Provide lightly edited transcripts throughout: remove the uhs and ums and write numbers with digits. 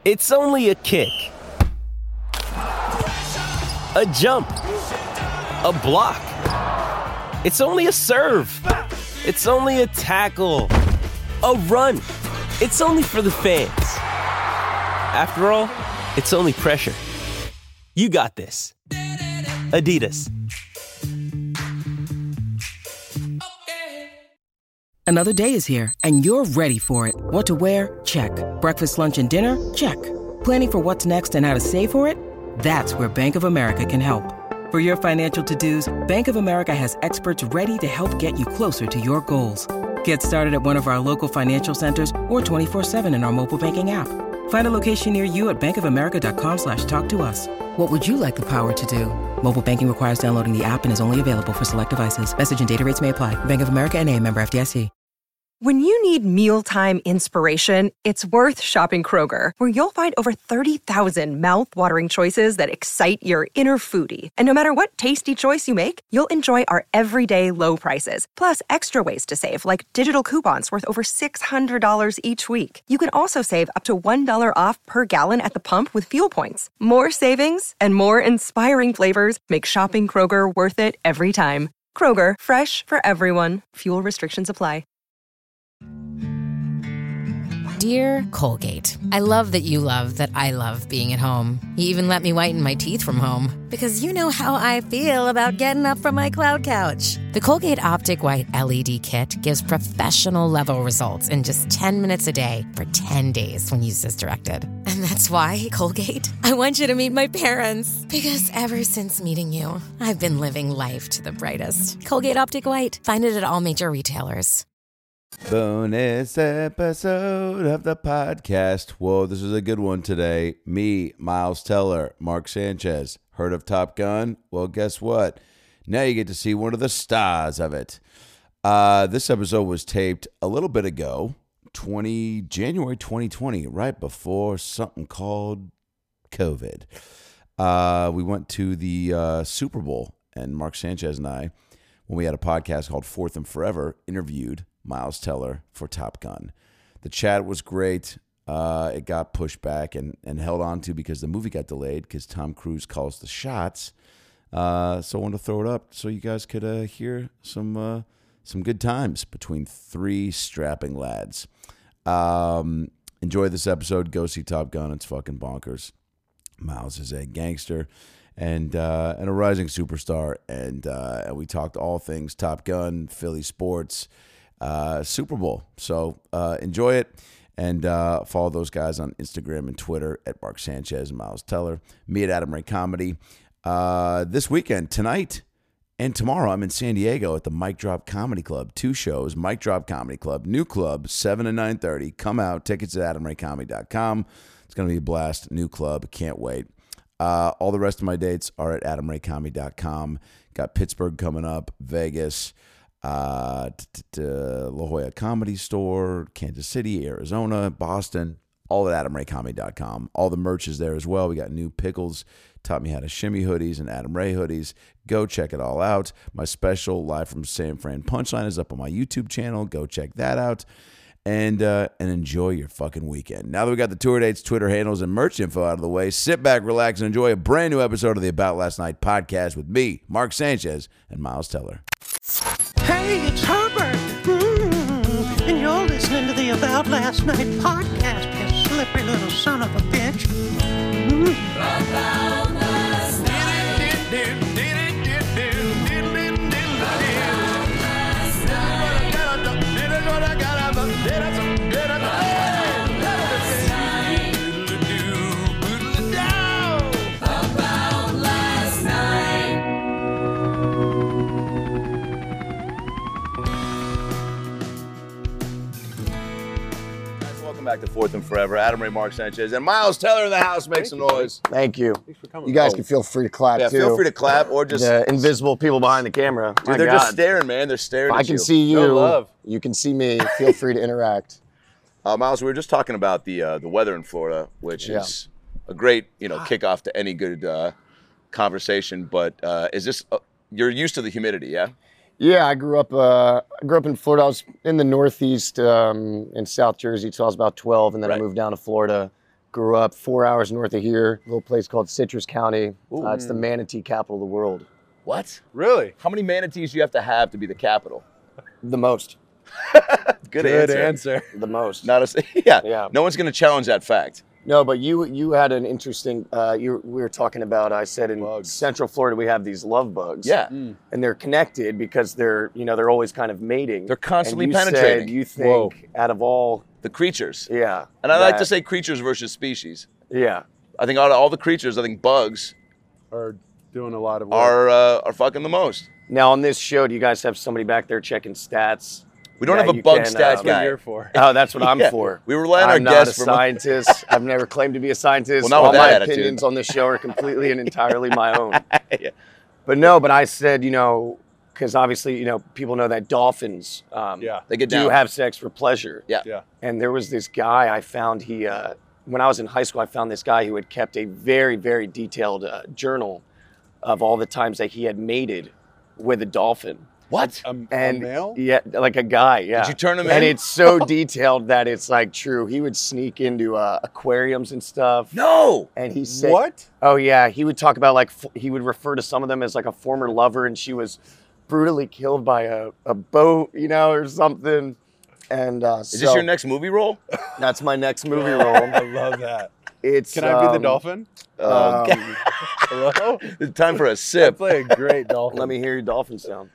It's only a kick, a jump, a block. It's only a serve. It's only a tackle, a run. It's only for the fans. After all, it's only pressure. You got this. Adidas. Another day is here, and you're ready for it. What to wear? Check. Breakfast, lunch, and dinner? Check. Planning for what's next and how to save for it? That's where Bank of America can help. For your financial to-dos, Bank of America has experts ready to help get you closer to your goals. Get started at one of our local financial centers or 24/7 in our mobile banking app. Find a location near you at bankofamerica.com/talktous. What would you like the power to do? Mobile banking requires downloading the app and is only available for select devices. Message and data rates may apply. Bank of America N.A., member FDIC. When you need mealtime inspiration, it's worth shopping Kroger, where you'll find over 30,000 mouth-watering choices that excite your inner foodie. And no matter what tasty choice you make, you'll enjoy our everyday low prices, plus extra ways to save, like digital coupons worth over $600 each week. You can also save up to $1 off per gallon at the pump with fuel points. More savings and more inspiring flavors make shopping Kroger worth it every time. Kroger, fresh for everyone. Fuel restrictions apply. Dear Colgate, I love that you love that I love being at home. You even let me whiten my teeth from home. Because you know how I feel about getting up from my cloud couch. The Colgate Optic White LED Kit gives professional-level results in just 10 minutes a day for 10 days when used as directed. And that's why, Colgate, I want you to meet my parents. Because ever since meeting you, I've been living life to the brightest. Colgate Optic White. Find it at all major retailers. Bonus episode of the podcast. Whoa, this is a good one today. Me, Miles Teller, Mark Sanchez. Heard of Top Gun? Well, guess what? Now you get to see one of the stars of it. This episode was taped a little bit ago, January 2020, right before something called COVID. We went to the Super Bowl, and Mark Sanchez and I, when we had a podcast called Fourth and Forever, interviewed Miles Teller for Top Gun. The chat was great. It got pushed back and held on to because the movie got delayed because Tom Cruise calls the shots. So I wanted to throw it up so you guys could hear some good times between three strapping lads. Enjoy this episode. Go see Top Gun. It's fucking bonkers. Miles is a gangster and a rising superstar. And we talked all things Top Gun, Philly sports, Super Bowl. So enjoy it and follow those guys on Instagram and Twitter at Mark Sanchez and Miles Teller. Me at Adam Ray Comedy. This weekend, tonight and tomorrow, I'm in San Diego at the Mic Drop Comedy Club. 2 shows, Mic Drop Comedy Club, new club, 7 to 9:30. Come out. Tickets at adamraycomedy.com. It's going to be a blast. New club. Can't wait. All the rest of my dates are at adamraycomedy.com. Got Pittsburgh coming up, Vegas, La Jolla Comedy Store, Kansas City, Arizona, Boston, all at adamraycomedy.com. All the merch is there as well. We got new Pickles taught me how to shimmy hoodies and Adam Ray hoodies. Go check it all out. My special Live from San Fran Punchline is up on my YouTube channel. Go check that out. And enjoy your fucking weekend. Now that we got the tour dates, Twitter handles, and merch info out of the way, sit back, relax, and enjoy a brand new episode of the About Last Night podcast with me, Mark Sanchez, and Miles Teller. Hey, it's Herbert. And you're listening to the About Last Night podcast, you slippery little son of a bitch. About last night. Welcome back to Fourth and Forever. Adam Ray, Mark Sanchez, and Miles Teller in the house. Make some noise. Thank you. Thanks for coming. You guys can feel free to clap, Yeah, too. feel free to clap or just... The invisible people behind the camera. Dude, they're just staring, man. They're staring If at I can you. see you. No love. You can see me. Feel free to interact. Miles, we were just talking about the weather in Florida, which is a great kickoff to any good conversation. But is this you're used to the humidity, yeah? Yeah, I grew up in Florida. I was in the Northeast in South Jersey till I was about 12, and then I moved down to Florida Grew up 4 hours north of here, a little place called Citrus County. It's the manatee capital of the world. What? Really? How many manatees do you have to be the capital? The most. Good answer. The most. Not a yeah. Yeah. No one's gonna challenge that fact. No, but you had an interesting. We were talking about. I said in Bugs. Central Florida we have these love bugs. Yeah. and they're connected because they're always kind of mating. They're constantly and you penetrating. Said you think out of all, The creatures. yeah, And I like to that- say creatures versus species. yeah. I think out of all the creatures, I think bugs Are doing a lot of work. are fucking the most. Now on this show, do you guys have somebody back there checking stats? We don't that have a you bug can, stats That's what guy. you're for. Oh, that's what I'm Yeah. for. We rely on I'm our not guests a for scientist. I've never claimed to be a scientist. Well, not All with my that attitude. opinions on this show are completely and entirely my own. But I said, because obviously, people know that dolphins Yeah. They get do down. have sex for pleasure. Yeah. Yeah. And there was this guy I found. When I was in high school, I found this guy who had kept a very, very detailed journal of all the times that he had mated with a dolphin. What? A And male? yeah, like a guy. Yeah. Did you turn him And in? it's so detailed that it's like true. He would sneak into aquariums and stuff. No. And he said, What? Oh yeah, he would talk about he would refer to some of them as like a former lover, and she was brutally killed by a boat, or something. And Is this your next movie role? That's my next movie I role. love that. It's Can I be the dolphin? Hello? It's time for a I sip. play a great dolphin. Let me hear your dolphin sound.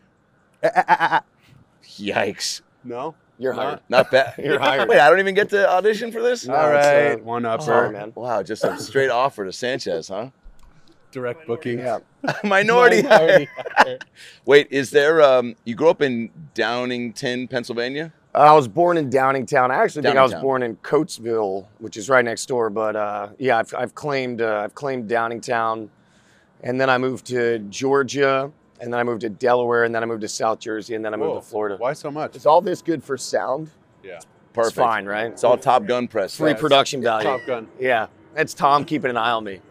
Yikes. No? You're Not- hired. Not bad. You're hired. Wait, I don't even get to audition for this? No, All it's, right. One upper. Sorry, man. Wow, just a straight offer to Sanchez, huh? Direct booking. Yeah. Minority. Minority. Wait, is there, you grew up in Downingtown, Pennsylvania? I was born in Downingtown. I actually think I was Downingtown. born in Coatesville, which is right next door. But yeah, I've claimed Downingtown, and then I moved to Georgia, and then I moved to Delaware, and then I moved to South Jersey, and then I moved Whoa. to Florida. Why so much? Is all this good for sound? Yeah. Perfect. It's fine, right? It's all Top Gun press. Free it's production value. Top Gun. Yeah, that's Tom keeping an eye on me.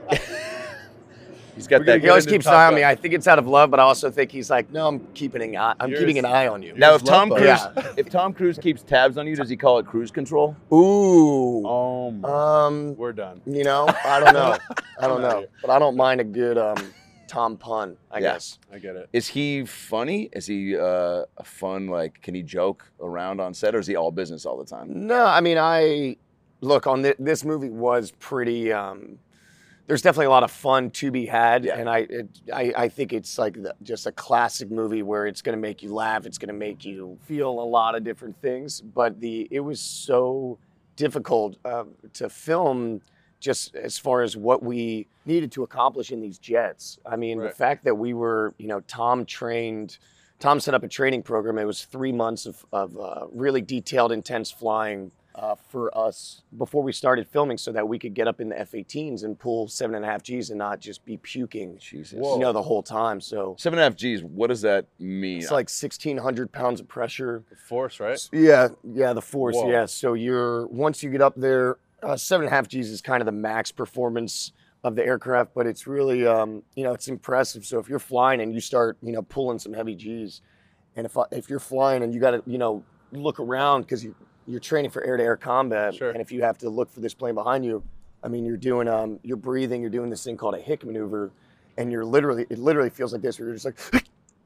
He's got We're gonna that. He always into keeps Top an eye on Gun. me. I think it's out of love, but I also think he's like, no, I'm keeping an eye on you. Now, if Yours Tom love Cruise, bug. if Tom Cruise keeps tabs on you, does he call it cruise control? Ooh. We're done. I don't know. I don't know. But I don't mind a good Tom pun, I Yeah. guess. I get it. Is he funny? Is he a fun, can he joke around on set, or is he all business all the time? No, I mean, look, on this movie was pretty, there's definitely a lot of fun to be had. Yeah. And I think it's like just a classic movie where it's going to make you laugh. It's going to make you feel a lot of different things. But it was so difficult to film just as far as what we needed to accomplish in these jets. I mean, the Right. fact that we were, Tom set up a training program. It was 3 months of really detailed, intense flying for us before we started filming so that we could get up in the F-18s and pull 7.5 Gs and not just be puking, Jesus. the whole time. So 7.5 Gs. What does that mean? it's like 1,600 pounds of pressure. Force, right? Yeah, the force, Whoa. yeah. So once you get up there, 7.5 Gs is kind of the max performance of the aircraft, but it's really, it's impressive. So if you're flying and you start, pulling some heavy Gs, and if you're flying and you got to, look around because you're training for air-to-air combat, Sure. and if you have to look for this plane behind you, I mean, you're breathing, you're doing this thing called a Hick maneuver, and it literally feels like this, where you're just like,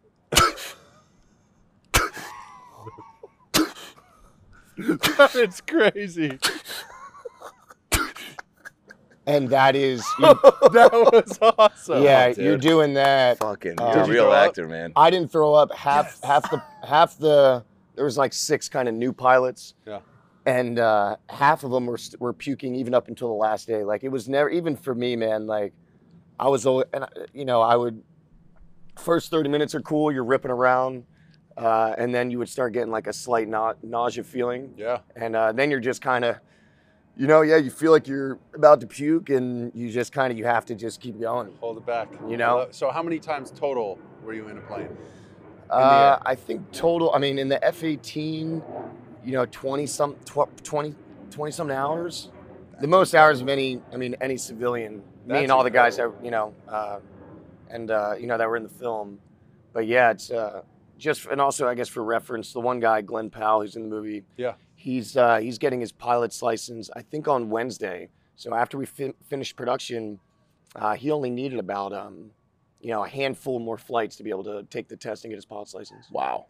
It's crazy. and that is, That was awesome. yeah, dude. you're doing that. Fucking, Did you're a you real throw up? actor, man. I didn't throw up half the there was like 6 kind of new pilots, Yeah. and half of them were puking even up until the last day. Like, it was never, even for me, man, like I was always, and I would, first 30 minutes are cool, you're ripping around, and then you would start getting like a slight nausea feeling, Yeah. and then you're just kind of, you feel like you're about to puke, and you just kind of, you have to just keep going. Hold it back. So how many times total were you in a plane? air? I think total, I mean, in the F-18, 20 some hours. The most hours of any civilian. Me That's and all the guys that, incredible. that were in the film. But yeah, it's and also, I guess for reference, the one guy, Glenn Powell, who's in the movie, Yeah. he's getting his pilot's license, I think on Wednesday. So after we finished production, he only needed about a handful more flights to be able to take the test and get his pilot's license. Wow.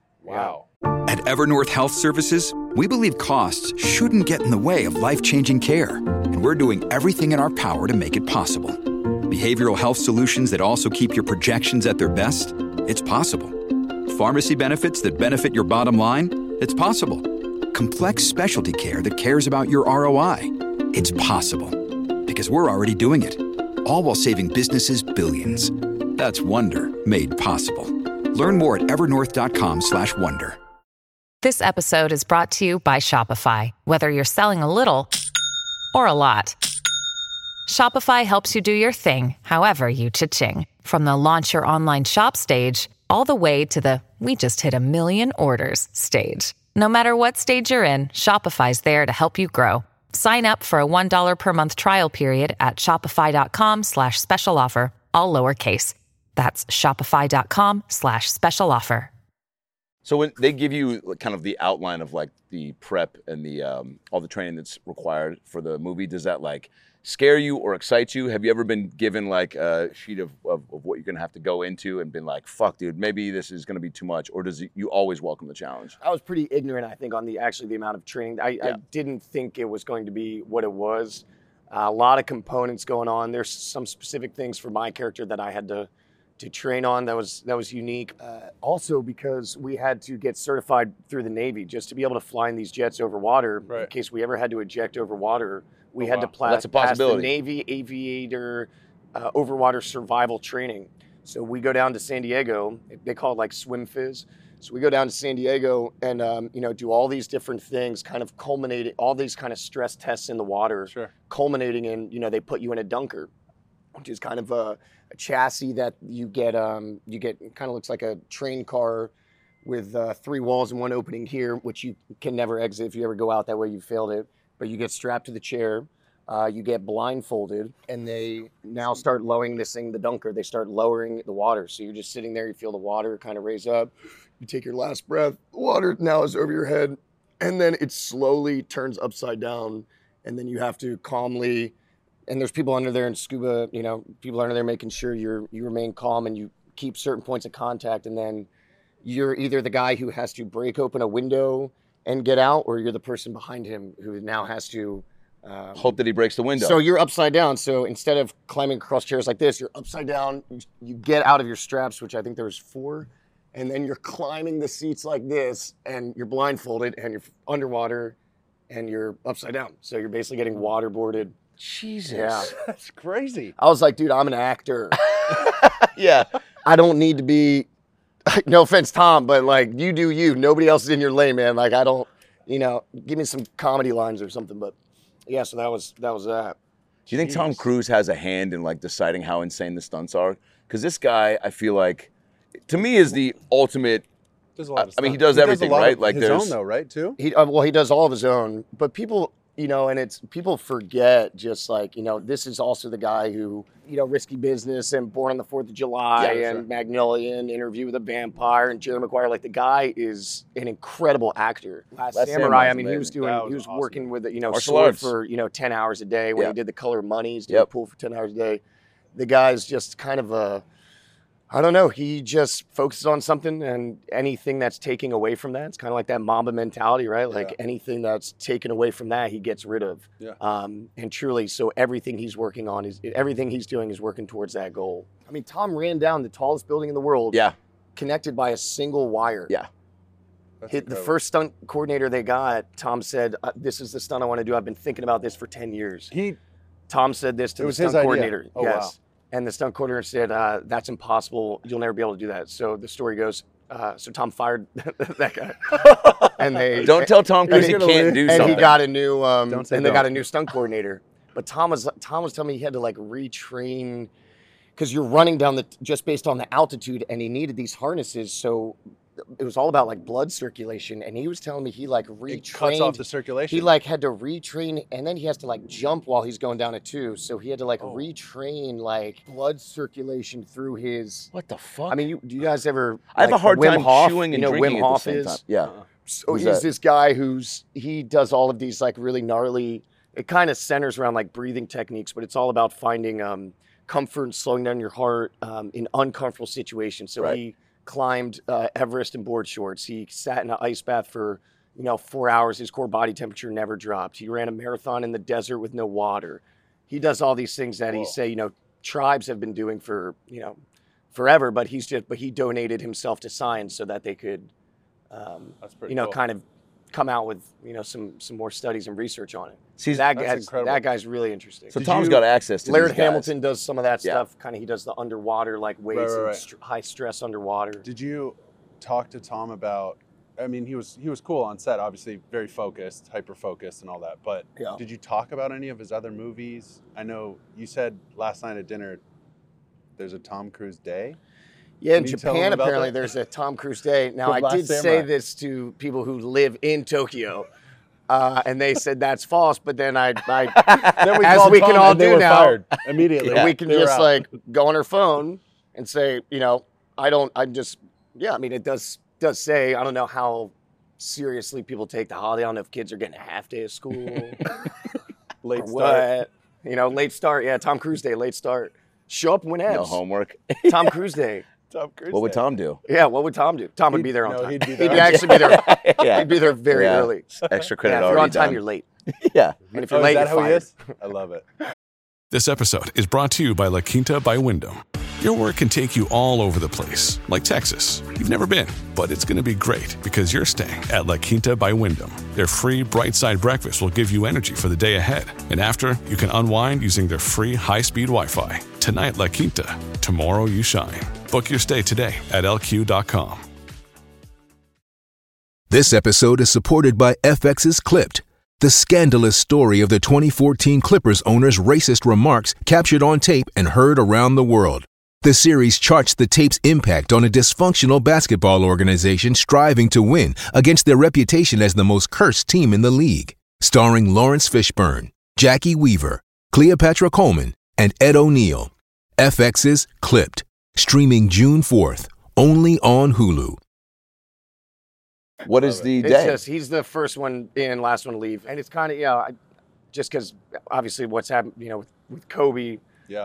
At Evernorth Health Services, we believe costs shouldn't get in the way of life-changing care, and we're doing everything in our power to make it possible. Behavioral health solutions that also keep your projections at their best? It's possible. Pharmacy benefits that benefit your bottom line? It's possible. Complex specialty care that cares about your ROI? It's possible. Because we're already doing it. All while saving businesses billions. That's Wonder made possible. Learn more at evernorth.com/wonder. This episode is brought to you by Shopify. Whether you're selling a little or a lot, Shopify helps you do your thing, however you cha-ching. From the launch your online shop stage, all the way to the we just hit 1 million orders stage. No matter what stage you're in, Shopify's there to help you grow. Sign up for a $1 per month trial period at shopify.com/special offer, all lowercase. That's shopify.com/special offer. So when they give you kind of the outline of like the prep and the all the training that's required for the movie, does that like scare you or excite you? Have you ever been given like a sheet of what you're gonna have to go into and been like, fuck dude, maybe this is gonna be too much? Or does you always welcome the challenge? I was pretty ignorant, I think, on the amount of training. I didn't think it was going to be what it was. A lot of components going on. There's some specific things for my character that I had to train on that was unique. Also because we had to get certified through the Navy just to be able to fly in these jets over water. In case we ever had to eject over water, we had to pass the Navy Aviator overwater survival training. So we go down to San Diego. They call it like swim fizz. So we go down to San Diego and do all these different things, kind of culminating all these kind of stress tests in the water, culminating in they put you in a dunker, which is kind of a chassis that you get kind of looks like a train car with 3 walls and 1 opening here, which you can never exit. If you ever go out that way, you failed it. But you get strapped to the chair, you get blindfolded, and they now start lowering this thing, the dunker. They start lowering the water. So you're just sitting there, you feel the water kind of raise up. You take your last breath, the water now is over your head, and then it slowly turns upside down, and then you have to calmly, and there's people under there in scuba, people under there making sure you remain calm and you keep certain points of contact, and then you're either the guy who has to break open a window and get out, or you're the person behind him who now has to hope that he breaks the window. So you're upside down. So instead of climbing across chairs like this, you're upside down. You get out of your straps, which I think there's 4, and then you're climbing the seats like this, and you're blindfolded, and you're underwater, and you're upside down. So you're basically getting waterboarded. Jesus, yeah. That's crazy. I was like, dude, I'm an actor. Yeah. I don't need to be, no offense, Tom, but like, you do you. Nobody else is in your lane, man. Like, I don't, give me some comedy lines or something. But yeah, so that was that. Do you think Tom Cruise has a hand in like deciding how insane the stunts are? Because this guy, I feel like, to me, is the ultimate. Does a lot of I mean, he does everything, right? Like his own, though, right? Too. He does all of his own. But people, and people forget just like, this is also the guy who, Risky Business and Born on the 4th of July and Magnolia and Interview with a Vampire and Jerry Maguire. Like, the guy is an incredible actor. Last Samurai, I mean, he was awesome. Working with, sword for, 10 hours a day when he did The Color of Money. He's doing pool for 10 hours a day. The guy's just kind of I don't know. He just focuses on something, and anything that's taking away from that, it's kind of like that Mamba mentality, right? Like anything that's taken away from that, he gets rid of. Yeah. And truly, so everything he's working on everything he's doing is working towards that goal. I mean, Tom ran down the tallest building in the world. Yeah. Connected by a single wire. Yeah. The first stunt coordinator they got, Tom said, "This is the stunt I want to do. I've been thinking about this for 10 years." Tom said this to the stunt coordinator. Oh, yes. Wow. And the stunt coordinator said, "That's impossible. You'll never be able to do that." So the story goes, so Tom fired that guy. And they don't tell Tom Cruise he can't do something. And he got a new, they got a new stunt coordinator. But Tom was telling me he had to like retrain because you're running down just based on the altitude, and he needed these harnesses. So it was all about like blood circulation, and he was telling me he like retrained. It cuts off the circulation. He like had to retrain, and then he has to like jump while he's going down a 2. So he had to like retrain like blood circulation through his. What the fuck? I mean, do you guys ever? I have a hard time chewing and drinking Wim Hof at the same time. Yeah. So he's this guy he does all of these like really gnarly it kind of centers around like breathing techniques, but it's all about finding comfort and slowing down your heart in uncomfortable situations. So he climbed Everest in board shorts. He sat in an ice bath for 4 hours. His core body temperature never dropped. He ran a marathon in the desert with no water. He does all these things that he say tribes have been doing for forever, but he donated himself to science so that they could cool. kind of come out with some more studies and research on it. See, that guy's really interesting. So Tom's got access to Laird these guys. Hamilton does some of that stuff. Kind of he does the underwater like weights and high stress underwater. Did you talk to Tom about? I mean, he was cool on set, obviously very focused, hyper focused, and all that. But did you talk about any of his other movies? I know you said last night at dinner there's a Tom Cruise Day. Yeah, in Japan apparently there's a Tom Cruise Day. Now I did say this to people who live in Tokyo, and they said that's false. But then then as we can all do now, fired immediately. We can just like go on our phone and say, I mean, it does say, I don't know how seriously people take the holiday. I don't know if kids are getting a half day of school. Late start. Late start. Yeah, Tom Cruise Day, late start. Show up whenever. No homework. Tom Cruise Day. What would Tom do? Yeah, what would Tom do? Tom would be there on time. He'd be there. He'd actually be there. He'd be there very early. Extra credit if already you're on time, done. you're late. Yeah. And if you're late, is that you're how he fired. is? I love it. This episode is brought to you by La Quinta by Wyndham. Your work can take you all over the place, like Texas. You've never been, but it's going to be great because you're staying at La Quinta by Wyndham. Their free Bright Side breakfast will give you energy for the day ahead. And after, you can unwind using their free high-speed Wi-Fi. Tonight, La Quinta. Tomorrow, you shine. Book your stay today at LQ.com. This episode is supported by FX's Clipped, the scandalous story of the 2014 Clippers owner's racist remarks captured on tape and heard around the world. The series charts the tape's impact on a dysfunctional basketball organization striving to win against their reputation as the most cursed team in the league. Starring Lawrence Fishburne, Jackie Weaver, Cleopatra Coleman, and Ed O'Neill. FX's Clipped, streaming June 4th, only on Hulu. What is the It's day? just, he's the first one in, last one to leave. And it's kind of, just because obviously what's happened, with Kobe. Yeah.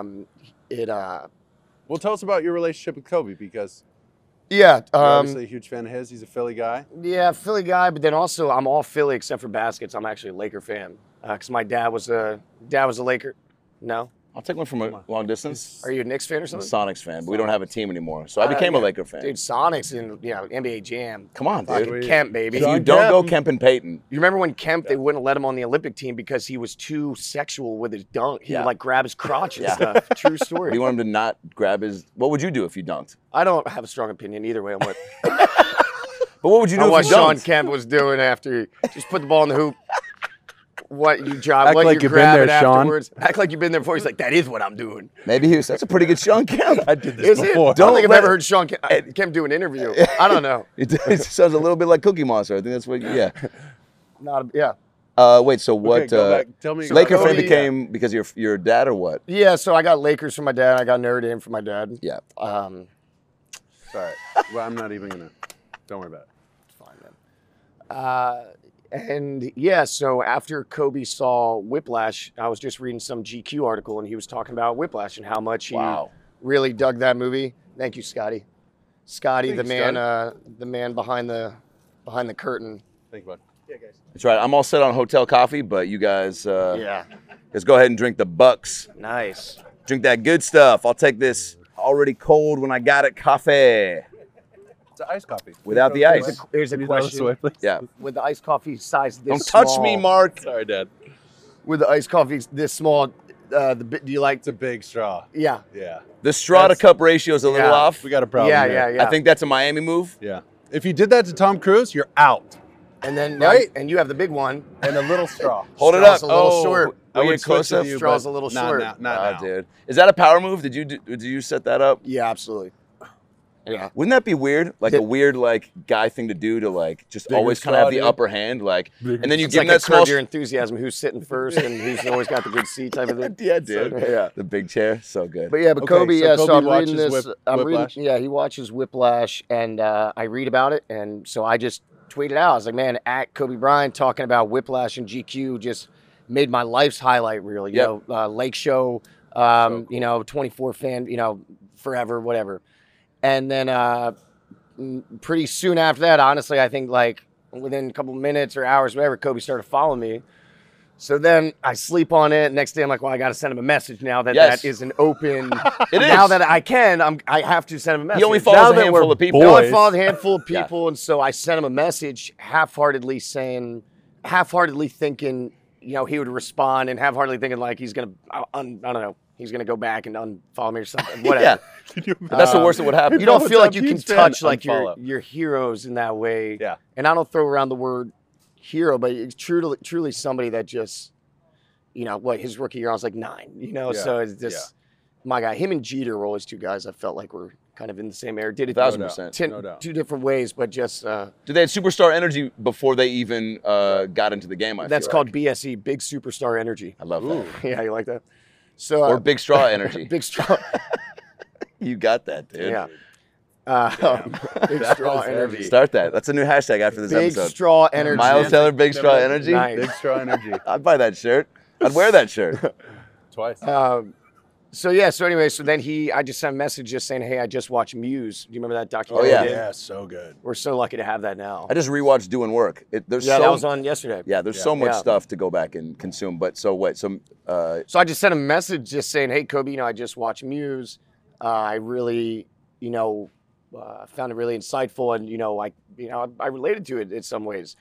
Well, tell us about your relationship with Kobe because you're obviously a huge fan of his. He's a Philly guy. Yeah, Philly guy, but then also I'm all Philly except for baskets. I'm actually a Laker fan because my dad was a Laker. No? I'll take one from a long distance. Are you a Knicks fan or I'm a something? Sonics fan, but we don't have a team anymore. So I became a Laker fan. Dude, Sonics and NBA Jam. Come on, dude. Fucking Kemp, baby. If you don't go Kemp and Payton. You remember when Kemp, they wouldn't let him on the Olympic team because he was too sexual with his dunk. He would like grab his crotch and stuff. True story. Do you want him to not grab his... What would you do if you dunked? I don't have a strong opinion either way on what... But what would you do what if you Sean dunked? Kemp was doing after he just put the ball in the hoop. What you drop, Act what like you you've been grab there, it Sean. afterwards. Act like you've been there before. He's like, that is what I'm doing. Maybe that's a pretty good Sean Kemp. I did this Is it? before. I don't think I've ever heard Sean Kemp do an interview. I don't know. It sounds a little bit like Cookie Monster. I think that's what, yeah. Wait, so what, go back. Tell me Laker about fan Kobe. became because your dad or what? Yeah, so I got Lakers from my dad. I got Notre Dame from my dad. Yeah. Sorry. Well, I'm not even going to. Don't worry about it. It's fine, man. And yeah, so after Kobe saw Whiplash, I was just reading some GQ article, and he was talking about Whiplash and how much he really dug that movie. Thank you, Scotty. Scotty, the man behind the curtain. Thank you, bud. Yeah, guys. That's right. I'm all set on hotel coffee, but you guys, just go ahead and drink the Bucks. Nice. Drink that good stuff. I'll take this already cold when I got it coffee. It's an iced coffee. Without the ice. Here's a question. Yeah. With the iced coffee size this Don't small. touch me, Mark. Sorry, Dad. With the iced coffee this small, do you like? It's a big straw. Yeah. Yeah. The straw to cup ratio is a little off. We got a problem. Yeah. I think that's a Miami move. Yeah. If you did that to Tom Cruise, you're out. And then Right? and you have the big one. And a little straw. Hold it Straw's up. a little short. Are we would in close switch up? with you, Straw's but a little not short. Now, not now. Dude. Is that a power move? Did you set that up? Yeah, absolutely. Yeah. Wouldn't that be weird? Like a weird guy thing to do to just Bigger always kind of have the straw, dude. upper hand, and then you It's give like him a that small. Curb Your Enthusiasm. Who's sitting first and who's always got the good seat type of thing. Yeah, dude. Yeah. The big chair, so good. But yeah, but Okay, Kobe, so yeah. Kobe So I'm reading watches this. I'm reading. Whiplash? Yeah, he watches Whiplash, and I read about it, and so I just tweeted out. I was like, man, at Kobe Bryant talking about Whiplash and GQ just made my life's highlight reel. You know, Lake Show, cool. you know, 24 fan, you know, forever, whatever. And then pretty soon after that, honestly, I think like within a couple minutes or hours, whatever, Kobe started following me. So then I sleep on it. Next day, I'm like, well, I got to send him a message now that that is an open. Now that I can, I have to send him a message. He only follows a handful of people. He only follows a handful of people, and so I sent him a message, half-heartedly thinking, you know, he would respond, and half-heartedly thinking like he's gonna, I don't know, he's gonna go back and unfollow me or something. Whatever. That's the worst that would happen. You don't feel like you can touch like your heroes in that way. Yeah. And I don't throw around the word hero, but it's truly somebody that just, you know, what his rookie year I was like 9, you know, so it's just my guy. Him and Jeter were always two guys I felt like were kind of in the same era. Did it 1,000%. Two different ways, but just. Did they had superstar energy before they even got into the game? That's called BSE, Big Superstar Energy. I love that. Yeah, you like that? So or Big Straw Energy. Big Straw. You got that, dude. Yeah. Big Straw Energy. Start that. That's a new hashtag after this episode. Big Straw Energy. Miles Teller, Big Straw Energy. Nice. Big Straw Energy. I'd buy that shirt. I'd wear that shirt. Twice. So anyway, so then I just sent a message just saying, hey, I just watched Muse. Do you remember that documentary? Oh, yeah. Yeah, so good. We're so lucky to have that now. I just rewatched Doing Work. That was on yesterday. Yeah, there's so much stuff to go back and consume. But so what? So I just sent a message just saying, hey, Kobe, you know, I just watched Muse. I really, you know, found it really insightful, and I related to it in some ways.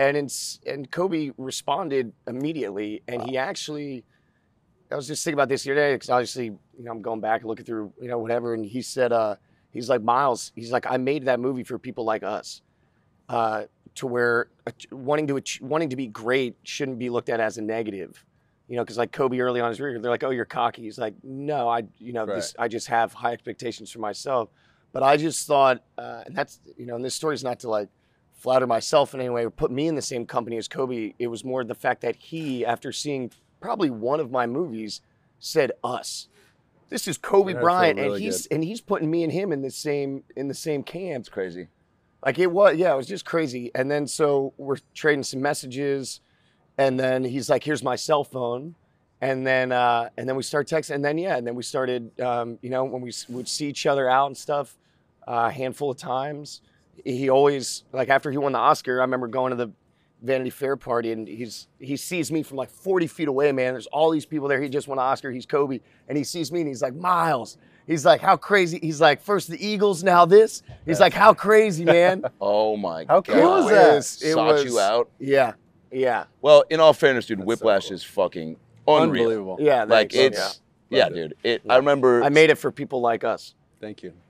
And Kobe responded immediately, and he actually. I was just thinking about this the other day because obviously, you know, I'm going back and looking through, you know, whatever. And he said, he's like, Miles, he's like, I made that movie for people like us, to where wanting to be great shouldn't be looked at as a negative, you know, because like Kobe early on in his career, they're like, oh, you're cocky. He's like, no, I just have high expectations for myself. But I just thought, and that's, you know, and this story is not to like flatter myself in any way or put me in the same company as Kobe. It was more the fact that he, after seeing probably one of my movies, said us. This is Kobe Bryant, really and he's putting me and him in the same camp. It's crazy. Like it was just crazy. And then so we're trading some messages, and then he's like, "Here's my cell phone," and then we start texting, and then we started, you know, when we would see each other out and stuff, a handful of times. He always, like after he won the Oscar, I remember going to the Vanity Fair party, and he sees me from like 40 feet away, man. There's all these people there. He just won an Oscar. He's Kobe. And he sees me, and he's like, Miles. He's like, how crazy. He's like, first the Eagles, now this. He's like, how crazy, man. Oh, my God. How cool is that? Sought you out? Yeah. Yeah. Well, in all fairness, dude, Whiplash is fucking unreal. Unbelievable. Yeah. Like, it's, dude. I remember. I made it for people like us. Thank you.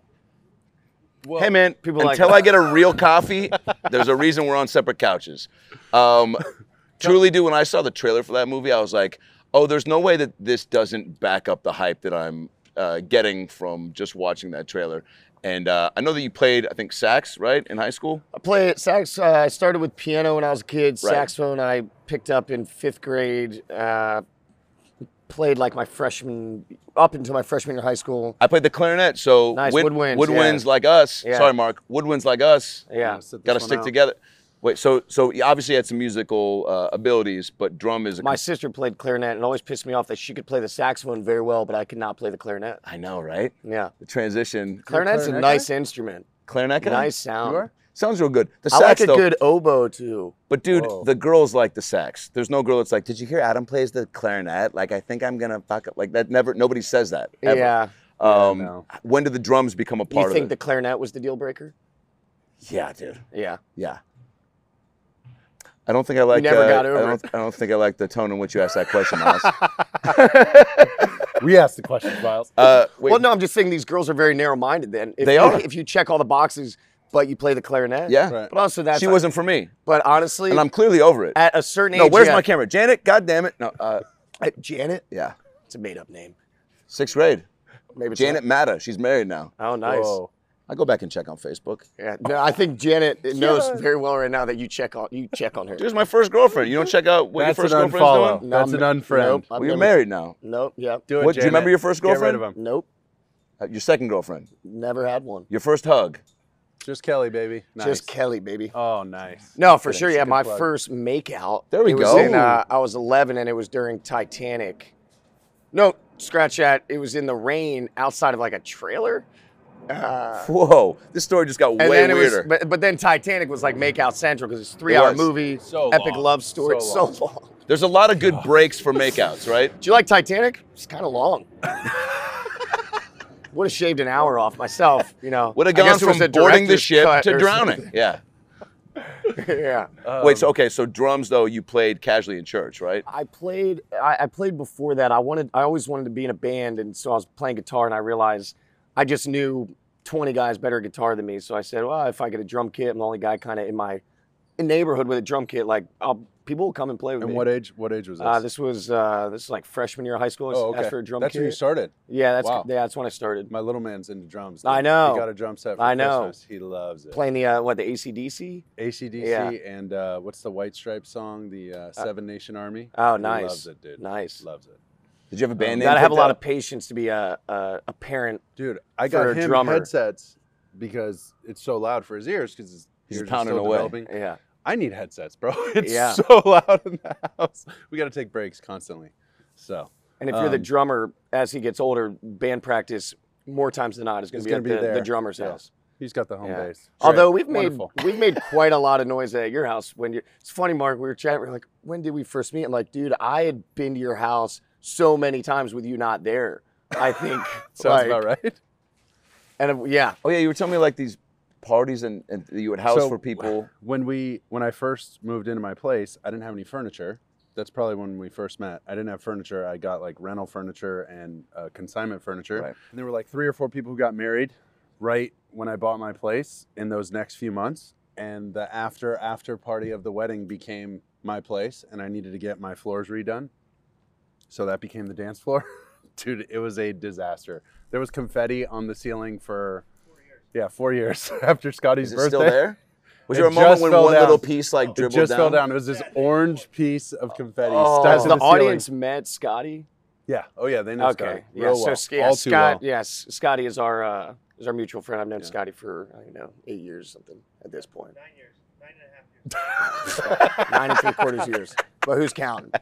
Well, hey, man, until I get a real coffee, there's a reason we're on separate couches. Truly, dude, when I saw the trailer for that movie, I was like, oh, there's no way that this doesn't back up the hype that I'm getting from just watching that trailer. And I know that you played, I think, sax, right, in high school? I played sax. I started with piano when I was a kid. Right. Saxophone I picked up in 5th grade. Played like up until my freshman year of high school. I played the clarinet, so nice. Woodwinds like us. Yeah. Sorry, Mark. Woodwinds like us. Yeah. Got to stick together. Wait, so you obviously had some musical abilities, but drum is my sister played clarinet, and it always pissed me off that she could play the saxophone very well, but I could not play the clarinet. I know, right? Yeah. The transition. Clarinet's a nice instrument. Clarinet guy? Nice sound. You are? Sounds real good. The I sax, like a though, good oboe too. But dude, the girls like the sax. There's no girl that's like, did you hear Adam plays the clarinet? Like, I think I'm gonna fuck up. Like that. Nobody says that. Ever. Yeah. No. When did the drums become a part of it? You think the clarinet was the deal breaker? Yeah, dude. Yeah. Yeah. I don't think I like. You never got over it. I don't think I like the tone in which you asked that question, Miles. We asked the questions, Miles. Well, no, I'm just saying these girls are very narrow-minded. Then they are. If you check all the boxes. But you play the clarinet? Yeah. Right. But also she wasn't for me. But honestly. And I'm clearly over it. At a certain age. No, where's my camera? Janet? God damn it. No. Janet? Yeah. It's a made-up name. 6th grade. Maybe Janet Matta. She's married now. Oh, nice. Whoa. I go back and check on Facebook. Yeah. No, I think Janet knows very well right now that you check on her. She's my first girlfriend. You don't check out what your first girlfriend's unfollow. doing? That's an unfriend. Nope, well, you're married now. Nope. Yep. Do it, what, do you remember your first girlfriend? Get rid of him. Nope. Your second girlfriend? Never had one. Your first hug? Just Kelly, baby. Nice. Just Kelly, baby. Oh, nice. No, for Good- sure. Yeah, good my plug. first makeout. There we it go. Was in, I was 11, and it was during Titanic. No, scratch that. It was in the rain outside of like a trailer. Whoa, this story just got And way then it weirder. was, but then Titanic was like Makeout Central because it's a 3-hour was. movie, So epic long. love story. So So long. long. There's a lot of good breaks for makeouts, right? Do you like Titanic? It's kind of long. Would have shaved an hour off myself, you know. Would have I gone guess it was from a boarding the director's ship cut to or drowning. Yeah. yeah. Wait, so okay, so drums though you played casually in church, right? I played before that. I always wanted to be in a band, and so I was playing guitar, and I realized I just knew 20 guys better at guitar than me. So I said, well, if I get a drum kit, I'm the only guy kind of in my neighborhood with a drum kit. Like, people will come and play with And me. what age was this? This was like freshman year of high school. I Oh, okay. asked for a drum That's kit. when you started. Yeah, Wow. that's when I started. My little man's into drums. I dude. know. He got a drum set for I know. Christmas. He loves it. Playing the AC/DC. AC/DC Yeah. and what's the White Stripes song? The Seven Nation Army. Oh, He nice. loves it, dude. Nice. Loves it. Did you have a band You name? gotta have a picked lot out? of patience to be a parent. Dude, I For got a him drummer. headsets because it's so loud for his ears because his He's ears are pounding still away. developing. Yeah. I need headsets, bro. It's Yeah. so loud in the house. We got to take breaks constantly. So, And if you're the drummer, as he gets older, band practice more times than not is going It's to gonna be be at there. the drummer's Yeah. house. he's got the home Yeah. base. Although Great. we've made quite a lot of noise at your house when you. It's funny, Mark. We were chatting. We were like, when did we first meet? I'm like, dude, I had been to your house so many times with you not there. I think Sounds about right. And yeah, Oh yeah, you were telling me like these parties and you would house So, for people. When I first moved into my place, I didn't have any furniture. That's probably when we first met. I didn't have furniture. I got like rental furniture and consignment furniture. Right. And there were like 3 or 4 people who got married right when I bought my place in those next few months. And the after party of the wedding became my place, and I needed to get my floors redone. So that became the dance floor. Dude, it was a disaster. There was confetti on the ceiling for 4 years after Scotty's Is it birthday. still there? Was It there a moment just when fell one down. little piece like It dribbled just down? fell down. It was this orange piece of confetti Oh. stuck has to the the ceiling. audience met Scotty? Yeah. Oh yeah, they know Okay. Scotty. Yeah. Real So well. yeah, All too Scott. well. Yes, Scotty is our mutual friend. I've known Scotty for 8 years something at this point. 9 years. 9 3/4 years. But who's counting?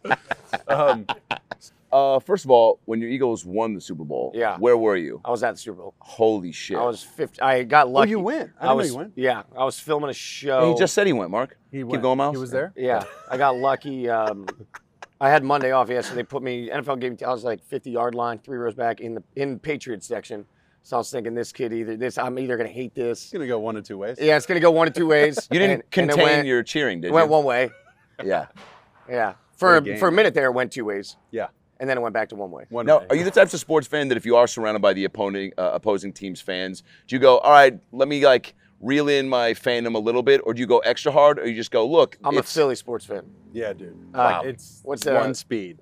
First of all, when your Eagles won the Super Bowl, Yeah. where were you? I was at the Super Bowl. Holy shit! I was 50. I got lucky. you went. I didn't know was, you went. Yeah, I was filming a show. He just said he went, Mark. He Keep went. going, Miles. He was there. Yeah, I got lucky. I had Monday off, so they put me. NFL gave me. I was like 50-yard line, 3 rows back in the Patriots section. So I was thinking, this kid I'm either gonna hate this. It's gonna go 1 of 2 ways. Yeah, it's gonna go 1 of 2 ways. You didn't and it contain went- your cheering, did It you? went one way. Yeah. Yeah, What a for game. a minute there, it went 2 ways, Yeah. and then it went back to 1 way. One Now, way. are you the types of sports fan that if you are surrounded by the opposing team's fans, do you go, all right, let me like reel in my fandom a little bit, or do you go extra hard, or you just go, look, I'm a it's Philly sports fan. Yeah, dude. Wow. It's What's one that? speed.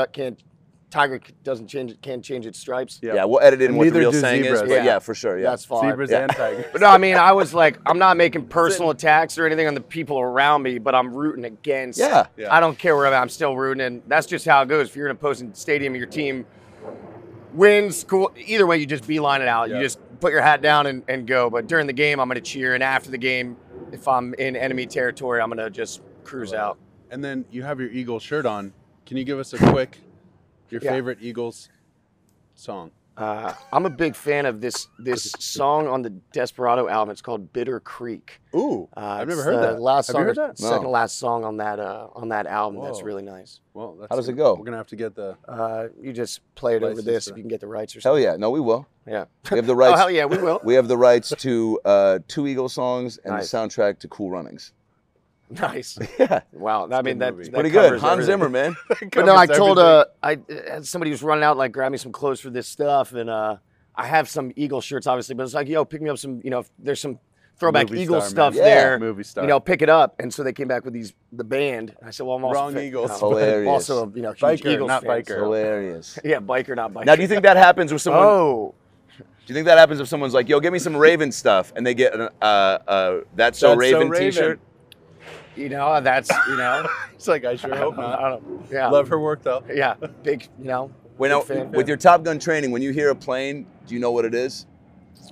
Tiger can't change its stripes. yeah, we'll edit in And what the neither real do saying is, zebras. but yeah, for sure, yeah. That's fine. Zebras Yeah. and tigers. But no, I mean, I was like, I'm not making personal attacks or anything on the people around me, but I'm rooting against. Yeah. Yeah. I don't care where I'm still rooting, and that's just how it goes. If you're in an opposing stadium and your team wins, cool. Either way, you just beeline it out. Yeah. You just put your hat down and go. But during the game, I'm going to cheer, and after the game, if I'm in enemy territory, I'm going to just cruise out. And then you have your Eagles shirt on. Can you give us a quick, your Yeah. favorite Eagles song? I'm a big fan of this song on the Desperado album. It's called Bitter Creek. Ooh, I've never It's heard the that. Last Have song, you heard that? No. second to last song on that album. That's Whoa. really nice. Well, that's How does it go? We're gonna have to get the. You just play it over License this to- if you can get the rights or Hell something. yeah, no, we will. Yeah. We have the rights. Oh hell yeah, we will. We have the rights to 2 Eagles songs and Nice. the soundtrack to Cool Runnings. Nice. Yeah, Wow. I mean good that, movie. that pretty good. covers Hans everything. Zimmer, man. But no, I Covers told everything. I had somebody who's running out like grab me some clothes for this stuff, and I have some Eagle shirts obviously, but it's like yo, pick me up some, if there's some throwback Movie Eagle star, stuff man. Yeah. there, Movie star. pick it up. And so they came back with the band. I said, well, I'm also Wrong Eagles. Hilarious. also a huge Biker, Eagles not fan, biker. so- Hilarious. Yeah, biker, not biker. Now, do you think that happens with someone? Oh, Do you think that happens if someone's like, "Yo, give me some Raven stuff," and they get an That's So Raven Raven. T-shirt? that's It's like I sure hope I not. don't, yeah, Love her work though. yeah, big, Wait, now, big fan. with your Top Gun training, when you hear a plane, do you know what it is?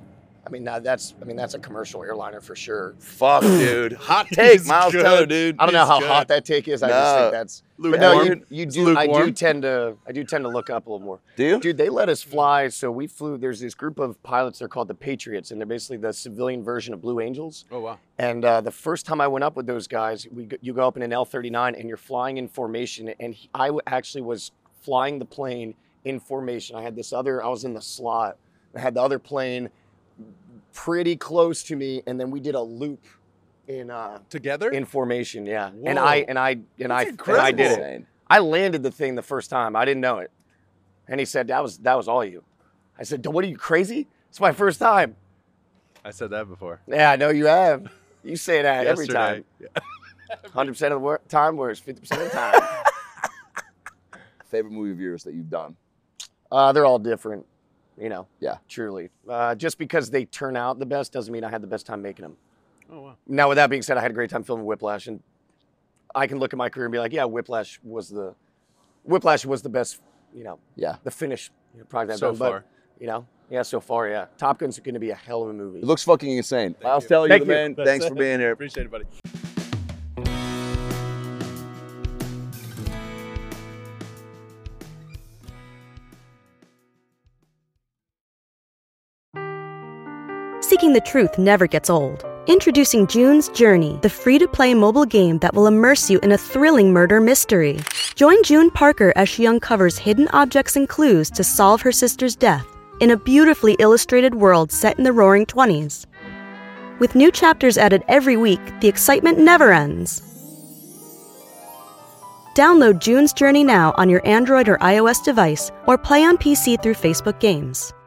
I mean, that's a commercial airliner for sure. Fuck, dude. Hot take, Miles Teller, dude. I don't know how hot that take is. I just think that's. Lukewarm. But no, you do. I do tend to look up a little more. Do you? Dude, they let us fly. So we flew. There's this group of pilots. They're called the Patriots, and they're basically the civilian version of Blue Angels. Oh wow. And the first time I went up with those guys, you go up in an L-39 and you're flying in formation. And I actually was flying the plane in formation. I was in the slot. I had the other plane pretty close to me, and then we did a loop in together in formation. Yeah. Whoa. And I did it. I landed the thing the first time. I didn't know it. And he said, that was all you. I said, what are you, crazy? It's my first time. I said that before. Yeah, I know you have. You say that every time. Yeah. 100% of the time, whereas 50% of the time. Favorite movie of yours that you've done? They're all different, Yeah. truly. Just because they turn out the best doesn't mean I had the best time making them. Oh, wow. Now, with that being said, I had a great time filming Whiplash, and I can look at my career and be like, yeah, Whiplash was the best, the finish project I've done. Far. But, so far, yeah. Top Gun's going to be a hell of a movie. It looks fucking insane. Miles Teller, you're the man. Thanks for being here. Appreciate it, buddy. Seeking the truth never gets old. Introducing June's Journey, the free-to-play mobile game that will immerse you in a thrilling murder mystery. Join June Parker as she uncovers hidden objects and clues to solve her sister's death in a beautifully illustrated world set in the Roaring '20s. With new chapters added every week, the excitement never ends. Download June's Journey now on your Android or iOS device, or play on PC through Facebook Games.